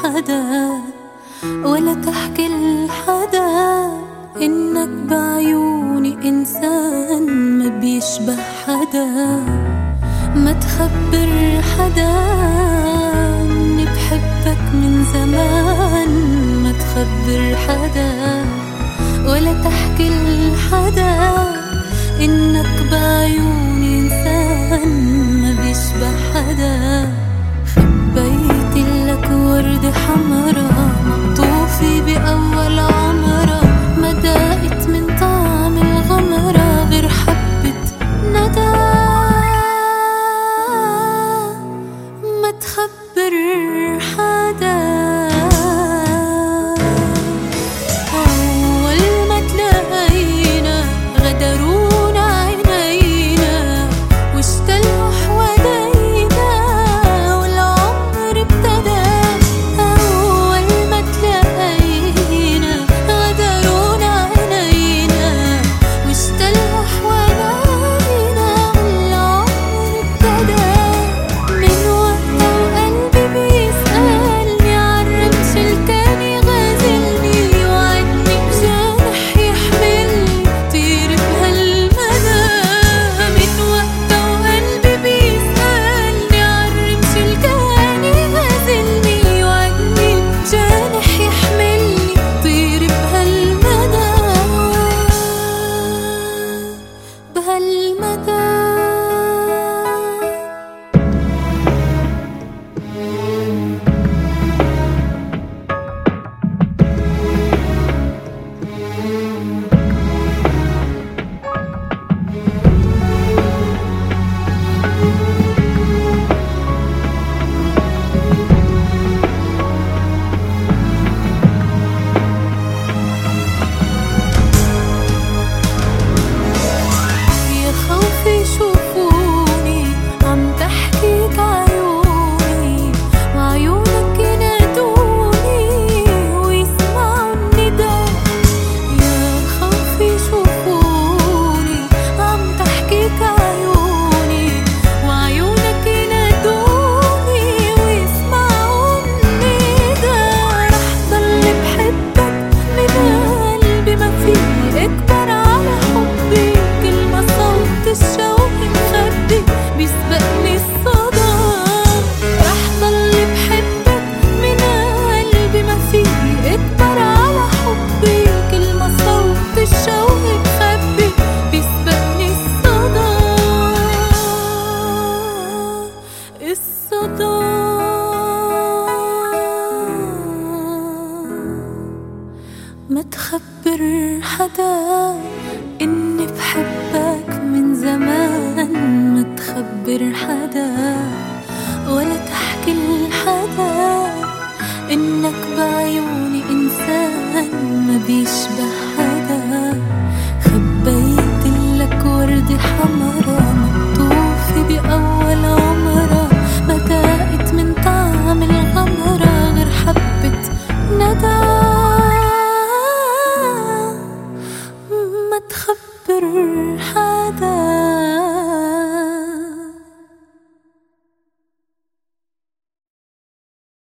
حدا ولا تحكي لحدا إنك بعيوني إنسان ما بيشبه حدا. ما تخبر حدا إني بحبك من زمان، ما تخبر حدا ولا تحكي لحدا إنك بعيوني إنسان ما بيشبه حدا. خبيتلك وردة حمرا مقطوفة بأول عمرة، ما داقت من طعم الغمرة غير حبة ندى. ما تخبر حدا أول ما تلاقينا غدرونا عينينا واشتلوا حوالينا والعمر ابتدى. أول ما تلاقينا غدرونا عينينا واشتلوا حوالينا والعمر ابتدى. من وقتها وقلبي بيسألني عالرمش التاني غازلني وعدني بجرح يحملني طير بهالمدى. من وقتها وقلبي بيسألني عالرمش التاني غازلني وعدني بجرح يحملني طير بهالمدى بهالمدى. يا خوفي يشوفوني عم تحكيك عيوني وعيونك ينادوني ويسمعوا الندى. يا خوفي يشوفوني عم تحكيك عيوني وعيونك ينادوني ويسمعوا الندى. رح ضل بحبك من قلبي ما فيني اكبر على حبي، كل ما صوت الشوق مخبي بيسبقني الصدى. رح ضل بحبك من قلبي ما فيني اكبر على حبي، كل ما صوت الشوق مخبي بيسبقني الصدى الصدى. ما تخبر حدا إني بحبك من زمان، ما تخبر حدا ولا تحكي لحدا إنك بعيوني إنسان ما بيشبه حدا. خبيتلك وردة حمرا مقطوفة بأول عمرة، ما داقت من طعم الغمرة غير حبة ندى. ما تخبر حدا